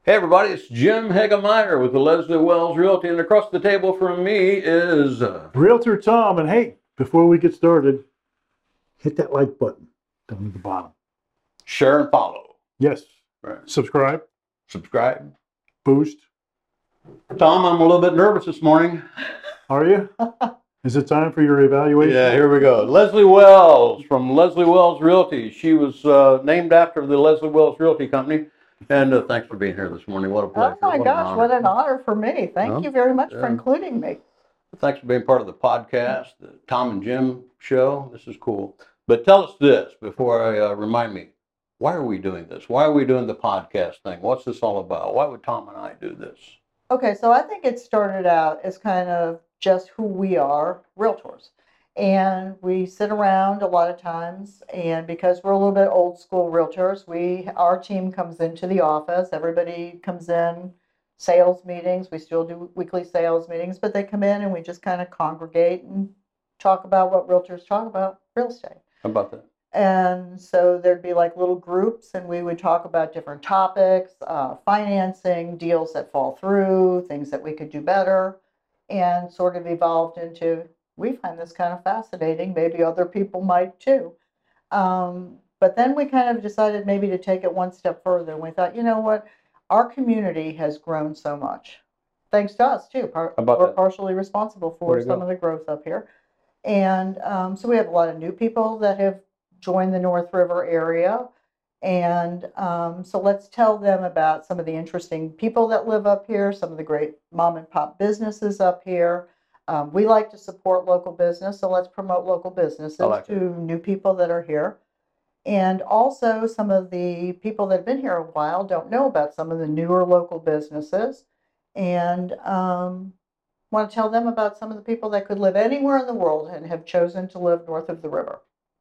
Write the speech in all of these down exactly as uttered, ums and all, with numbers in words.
Hey everybody, it's Jim Hegemeyer with the Leslie Wells Realty, and across the table from me is... Uh, Realtor Tom, and hey, before we get started, hit that like button down at the bottom. share and follow. Yes. Right. Subscribe, Subscribe. boost. Tom, I'm a little bit nervous this morning. Are you? Is it time for your evaluation? Yeah, here we go. Leslie Wells from Leslie Wells Realty. She was uh, named after the Leslie Wells Realty Company. And uh, thanks for being here this morning. What a pleasure. Oh my what gosh, what an honor for me. Thank Huh? you very much Yeah. for including me. Thanks for being part of the podcast, the Tom and Jim show. This is cool. But tell us this before I uh, remind me. Why are we doing this? Why are we doing the podcast thing? What's this all about? Why would Tom and I do this? Okay, so I think it started out as kind of just who we are, realtors. And we sit around a lot of times, and because we're a little bit old school realtors, we our team comes into the office. Everybody comes in, sales meetings. We still do weekly sales meetings, but they come in and we just kind of congregate and talk about what realtors talk about real estate. How about that? And so there'd be like little groups, and we would talk about different topics, uh, financing, deals that fall through, things that we could do better, and sort of evolved into, we find this kind of fascinating. Maybe other people might too. Um, but then we kind of decided maybe to take it one step further. And we thought, you know what? Our community has grown so much. Thanks to us too. Par- How about we're that? partially responsible Way for to some go. of the growth up here. And um, so we have a lot of new people that have joined the North River area. And um, so let's tell them about some of the interesting people that live up here, some of the great mom and pop businesses up here. Um, we like to support local business, so let's promote local businesses I like to it. new people that are here. And also, some of the people that have been here a while don't know about some of the newer local businesses. And um, want to tell them about some of the people that could live anywhere in the world and have chosen to live north of the river.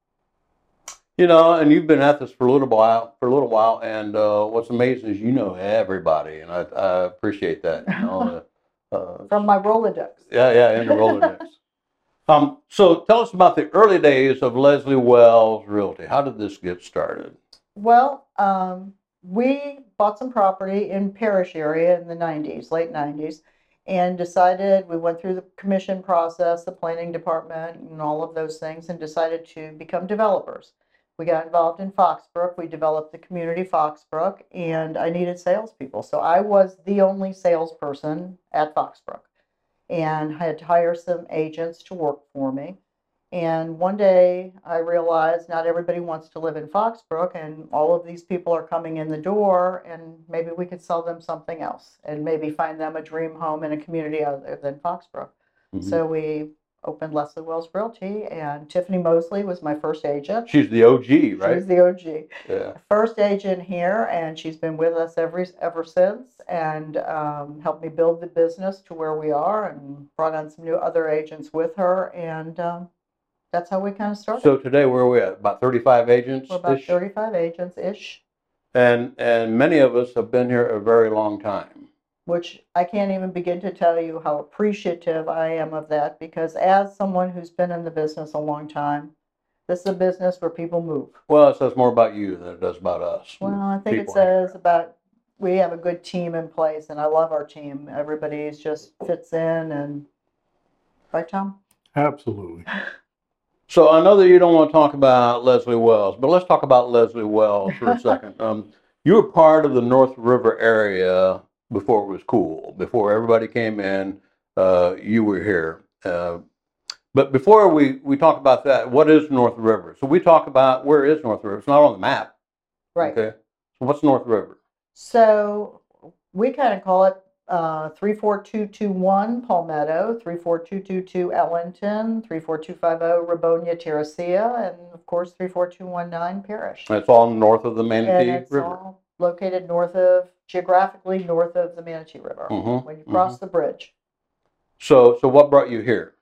You know, and you've been at this for a little while, for a little while, and uh, what's amazing is you know everybody, and I, I appreciate that. You know, uh, uh, From my Rolodex. yeah, yeah, in the Rolodex. um, so tell us about the early days of Leslie Wells Realty. How did this get started? Well, um, we bought some property in Parrish area in the nineties, late nineties, and decided, we went through the commission process, the planning department, and all of those things, and decided to become developers. We got involved in Foxbrook. We developed the community Foxbrook, and I needed salespeople. So I was the only salesperson at Foxbrook, and I had to hire some agents to work for me. And one day I realized not everybody wants to live in Foxbrook, and all of these people are coming in the door, and maybe we could sell them something else and maybe find them a dream home in a community other than Foxbrook. Mhm. So we opened Leslie Wells Realty, and Tiffany Mosley was my first agent. She's the O G, right? She's the O G. Yeah. First agent here, and she's been with us every ever since, and um, helped me build the business to where we are, and brought on some new other agents with her, and um, that's how we kind of started. So today, where are we at? About thirty-five agents? We're about thirty-five agents ish, And and many of us have been here a very long time. which I can't even begin to tell you how appreciative I am of that, because as someone who's been in the business a long time, this is a business where people move. Well, it says more about you than it does about us. Well, I think it People says about, we have a good team in place, and I love our team. Everybody's just fits in, and right, Tom? Absolutely. So I know that you don't want to talk about Leslie Wells, but let's talk about Leslie Wells for a second. Um, you were part of the North River area before it was cool. Before everybody came in, uh, you were here. Uh, but before we, we talk about that, what is North River? So we talk about, where is North River? It's not on the map. Right. Okay. So what's North River? So we kind of call it uh, three four two two one Palmetto, three four two two two Ellington, three four two five zero Rabonia Terracea, and of course three four two one nine Parrish. It's all north of the And Manatee it's River. all located north of, geographically north of the Manatee River, Mhm, when you cross the bridge. So so what brought you here?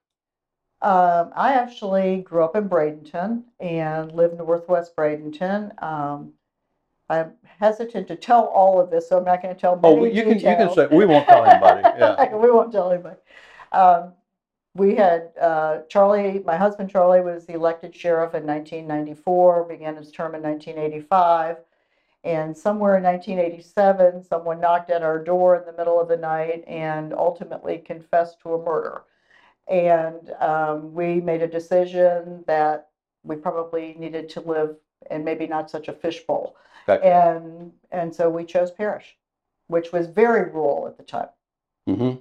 Um, I actually grew up in Bradenton and lived northwest Bradenton. Um, I'm hesitant to tell all of this, so I'm not going to tell many Oh, you can you can details. say we won't tell anybody. Yeah. We won't tell anybody. Um, we had uh, Charlie, my husband Charlie was the elected sheriff in nineteen ninety-four, began his term in nineteen eighty-five. And somewhere in nineteen eighty-seven, someone knocked at our door in the middle of the night and ultimately confessed to a murder. And um, we made a decision that we probably needed to live in maybe not such a fishbowl. Gotcha. And and so we chose Parrish, which was very rural at the time. hmm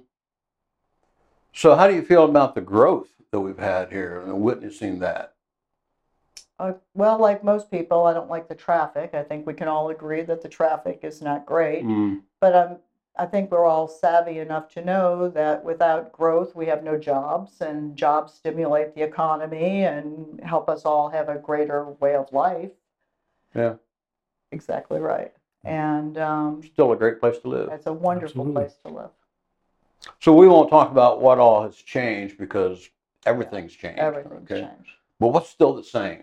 So how do you feel about the growth that we've had here and witnessing that? Uh, well, like most people, I don't like the traffic. I think we can all agree that the traffic is not great. Mm, But um, I think we're all savvy enough to know that without growth, we have no jobs, and jobs stimulate the economy and help us all have a greater way of life. yeah, Exactly right. And um, still a great place to live. it's a wonderful Absolutely. place to live. So we won't talk about what all has changed because everything's changed. Everything's okay? changed. But what's still the same?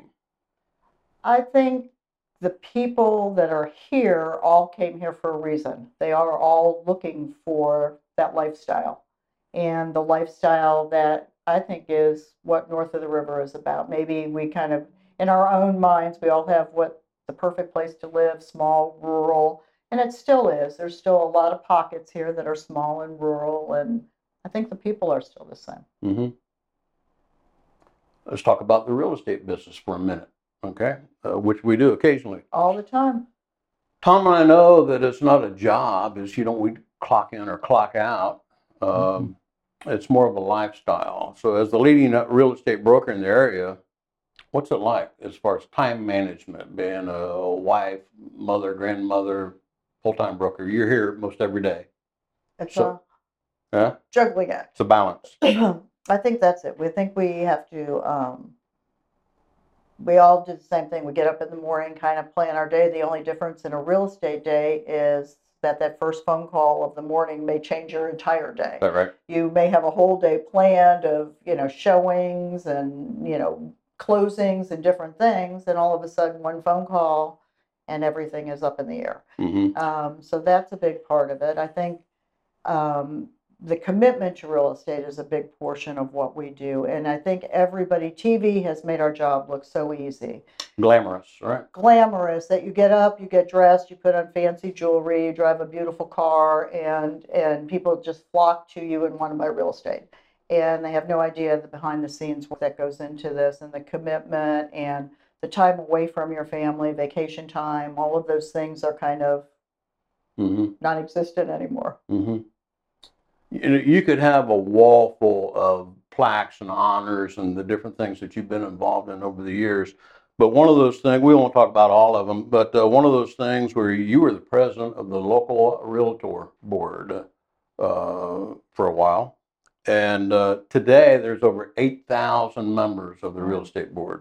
I think the people that are here all came here for a reason. They are all looking for that lifestyle. And the lifestyle that I think is what North of the River is about. Maybe we kind of, in our own minds, we all have what the perfect place to live, small, rural, and it still is. There's still a lot of pockets here that are small and rural, and I think the people are still the same. hmm Let's talk about the real estate business for a minute, okay? Uh, which we do occasionally. All the time. Tom and I know that it's not a job, is you don't we clock in or clock out. Um, It's more of a lifestyle. So as the leading real estate broker in the area, what's it like as far as time management, being a wife, mother, grandmother, full-time broker? You're here most every day. It's So- a Yeah, juggling act. it's a balance. I think that's it. We think we have to, um, we all do the same thing. We get up in the morning, kind of plan our day. The only difference in a real estate day is that that first phone call of the morning may change your entire day. Is that right? You may have a whole day planned of, you know, showings and, you know, closings and different things. And all of a sudden, one phone call and everything is up in the air. Mm-hmm. Um, so that's a big part of it. I think um, the commitment to real estate is a big portion of what we do. And I think everybody, T V has made our job look so easy. Glamorous, right? Glamorous that you get up, you get dressed, you put on fancy jewelry, you drive a beautiful car, and and people just flock to you and want to buy real estate. And they have no idea the behind the scenes what that goes into this, and the commitment and the time away from your family, vacation time, all of those things are kind of Mm-hmm. non-existent anymore. Mm-hmm. You know, you could have a wall full of plaques and honors and the different things that you've been involved in over the years. But one of those things, we won't talk about all of them, but uh, one of those things where you were the president of the local realtor board uh, for a while. And uh, today there's over eight thousand members of the real estate board.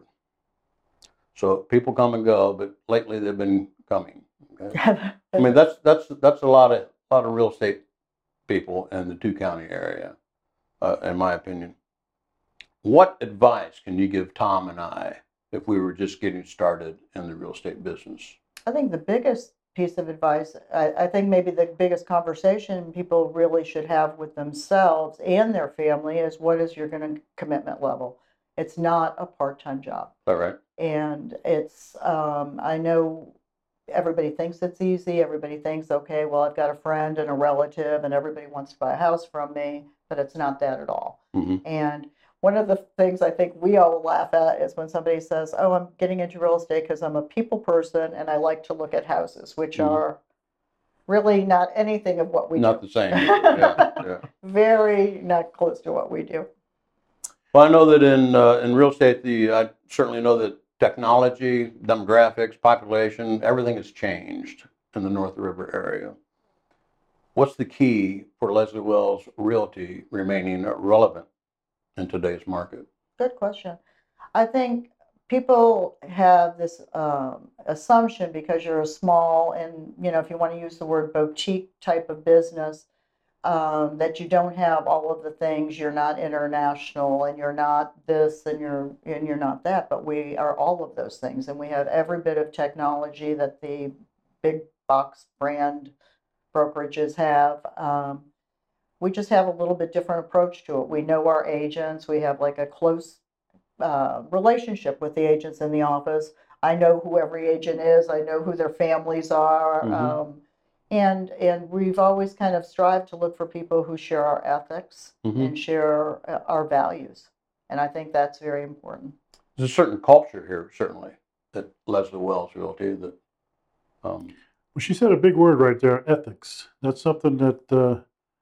So people come and go, but lately they've been coming. Okay? I mean, that's, that's, that's a lot of, lot of real estate people in the two county area, uh, in my opinion. What advice can you give Tom and I if we were just getting started in the real estate business? I think the biggest piece of advice, I, I think maybe the biggest conversation people really should have with themselves and their family is what is your gonna commitment level? It's not a part-time job. Is that right? And it's, um, I know everybody thinks it's easy. Everybody thinks, okay, well, I've got a friend and a relative and everybody wants to buy a house from me, but it's not that at all. Mm-hmm. And one of the things I think we all laugh at is when somebody says, oh, I'm getting into real estate because I'm a people person and I like to look at houses, which Mhm. are really not anything of what we Not do. the same. yeah, yeah. Very not close to what we do. Well, I know that in uh, in real estate, the I certainly know that technology, demographics, population, everything has changed in the North River area. What's the key for Leslie Wells Realty remaining relevant in today's market? Good question. I think people have this um, assumption because you're a small and, you know, if you want to use the word boutique type of business, um, that you don't have all of the things. You're not international and you're not this and you're and you're not that, but we are all of those things. And we have every bit of technology that the big box brand brokerages have. Um, we just have a little bit different approach to it. We know our agents. We have like a close uh, relationship with the agents in the office. I know who every agent is. I know who their families are. Mhm. Um, and and we've always kind of strived to look for people who share our ethics Mhm. and share uh, our values. And I think that's very important. There's a certain culture here, certainly, at Leslie Wells Realty that, um, Well, she said a big word right there, ethics. That's something that uh,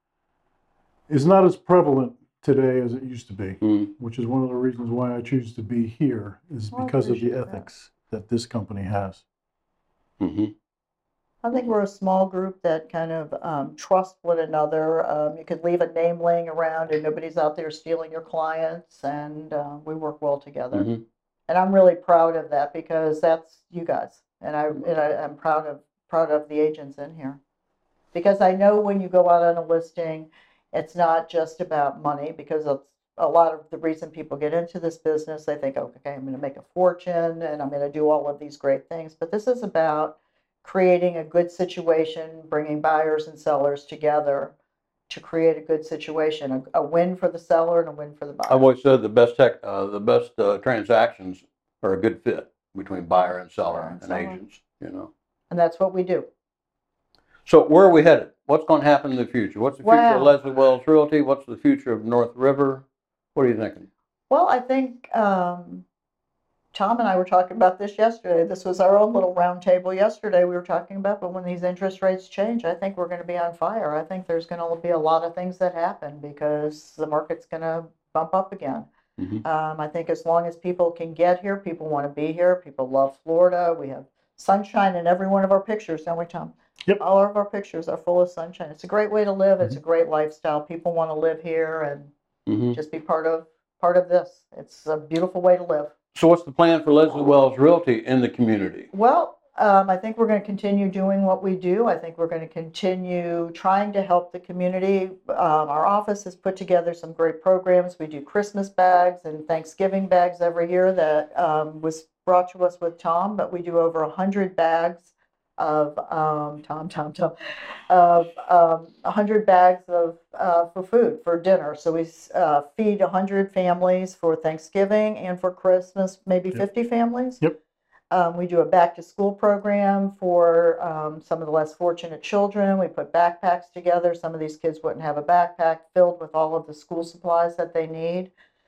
is not as prevalent today as it used to be, mm, which is one of the reasons why I choose to be here, is Well, I because of the appreciate that. ethics that this company has. mhm. I think we're a small group that kind of um, trust one another. Um, you could leave a name laying around and nobody's out there stealing your clients, and uh, we work well together. Mhm. And I'm really proud of that because that's you guys, and I and I, I'm proud of proud of the agents in here, because I know when you go out on a listing, it's not just about money, because it's a lot of the reason people get into this business. They think, okay, I'm going to make a fortune and I'm going to do all of these great things, but this is about creating a good situation, bringing buyers and sellers together to create a good situation, a, a win for the seller and a win for the buyer. I've always said the best tech, uh, the best uh, transactions are a good fit between buyer and seller Buyer and and seller. agents, you know. And that's what we do. So where are we headed? What's going to happen in the future? What's the future of Wow. Leslie Wells Realty? What's the future of North River? What are you thinking? Well, I think um, Tom and I were talking about this yesterday. This was our own little round table yesterday. We were talking about, but when these interest rates change, I think we're going to be on fire. I think there's going to be a lot of things that happen because the market's going to bump up again. Mhm. Um, I think as long as people can get here, people want to be here. People love Florida. We have sunshine in every one of our pictures, don't we, Tom? Yep. All of our pictures are full of sunshine. It's a great way to live. It's a great lifestyle. People want to live here and Mhm. just be part of part of this. It's a beautiful way to live. So what's the plan for Leslie Wells Realty in the community? Well, um, I think we're going to continue doing what we do. I think we're going to continue trying to help the community. Um, our office has put together some great programs. We do Christmas bags and Thanksgiving bags every year that um, was brought to us with Tom, but we do over one hundred bags of um, Tom, Tom, Tom, of um, one hundred bags of uh, for food for dinner. So we uh, feed one hundred families for Thanksgiving and for Christmas, maybe Yep. fifty families. Yep. Um, we do a back to school program for um, some of the less fortunate children. We put backpacks together. Some of these kids wouldn't have a backpack filled with all of the school supplies that they need.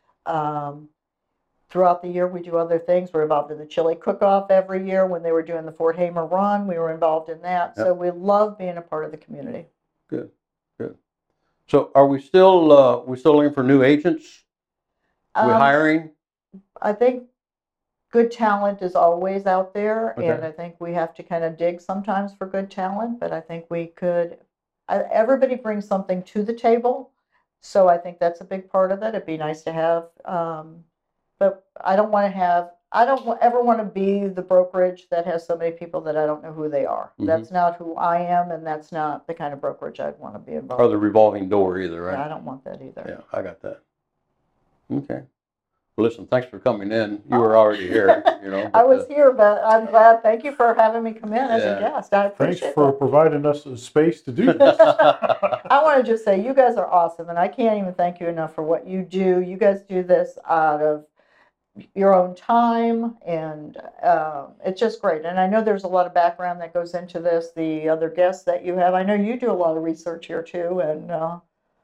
Um, Throughout the year, we do other things. We're involved in the chili cook-off every year. When they were doing the Fort Hamer run, we were involved in that. Yep. So we love being a part of the community. Good, good. So are we still, uh, we still looking for new agents? We Um, hiring? I think good talent is always out there, Okay. and I think we have to kind of dig sometimes for good talent, but I think we could, I, everybody brings something to the table, so I think that's a big part of it. It'd be nice to have, um, but I don't want to have, I don't wa- ever want to be the brokerage that has so many people that I don't know who they are. Mhm. That's not who I am, and that's not the kind of brokerage I'd want to be involved Or in. the revolving door either, right? Yeah, I don't want that either. Yeah, I got that. Okay. Well, listen, thanks for coming in. You were already here, you know. I but, was uh, here, but I'm glad, thank you for having me come in as a Yeah. guest. I Thanks appreciate for that. providing us a space to do this. I want to just say, you guys are awesome, and I can't even thank you enough for what you do. You guys do this out of your own time, and um, it's just great. And I know there's a lot of background that goes into this, the other guests that you have. I know you do a lot of research here too, and uh,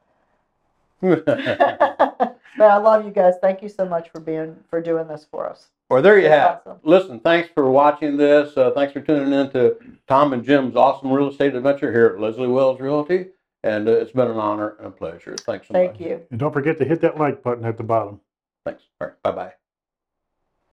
but I love you guys. Thank you so much for being for doing this for us. Well, there you It's have. awesome. Listen, thanks for watching this. Uh, thanks for tuning in to Tom and Jim's awesome real estate adventure here at Leslie Wells Realty. And uh, it's been an honor and a pleasure. Thanks so Thank much. you. And don't forget to hit that like button at the bottom. Thanks. All right. Bye-bye.